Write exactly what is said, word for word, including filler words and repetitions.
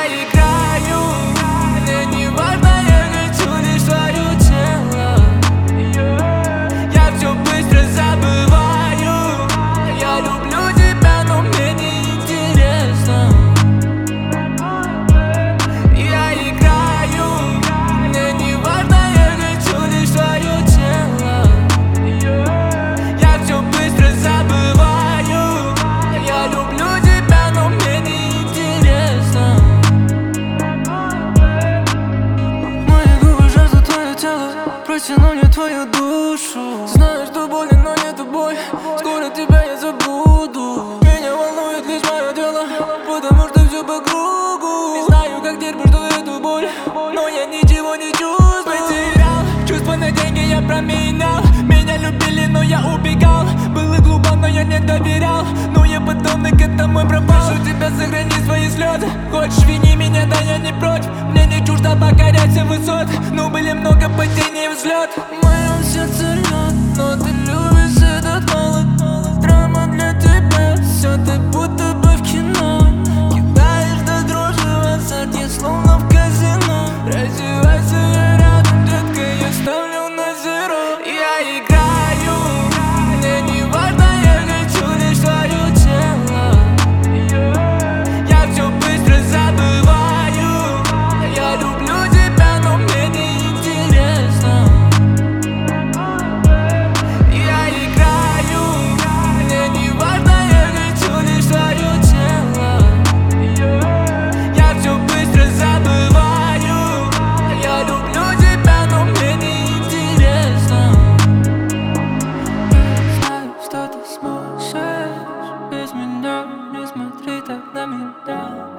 играю, мне не важно, я хочу лишь твое тело. Я все быстро забываю. Я люблю тебя, но мне не интересно. Я играю, мне не важно, я хочу лишь твое тело. Я все быстро забываю. Я люблю тебя, но мне не интересно. Мои губы жаждут твое тело, протяну мне твою душу. Знаю, что больно, но нету боль. Скоро тебя я забуду. Меня волнует лишь мое дело, потому что все по кругу. Не знаю, как терпишь что эту боль, но я ничего не чувствую. Потерял чувства на деньги, я променял. Меня любили, но я убегал. Было глупо, но я не доверял. Но я подобный к этому пропал. Прошу тебя, сохрани свои слезы. Хочешь, вини меня, да я не против. Мне не чуждо покорять все высоты, но были много падений и взлет. В моем сердце лед, но ты любишь этот холод. Драма для тебя, все ты будто бы в кино. Кидаешь до дрожи в азарте, словно в казино. Раздевайся, я рядом, детка, я ставлю на зеро. Я играю, мне не важно, я хочу лишь твое тело. Я все быстро забываю. Я люблю тебя, но мне не интересно. Я играю, мне не важно, я хочу лишь твое тело. Я все быстро забываю. Я люблю тебя, но мне не интересно. Знаю, что ты сможешь без меня, не смотри так на меня.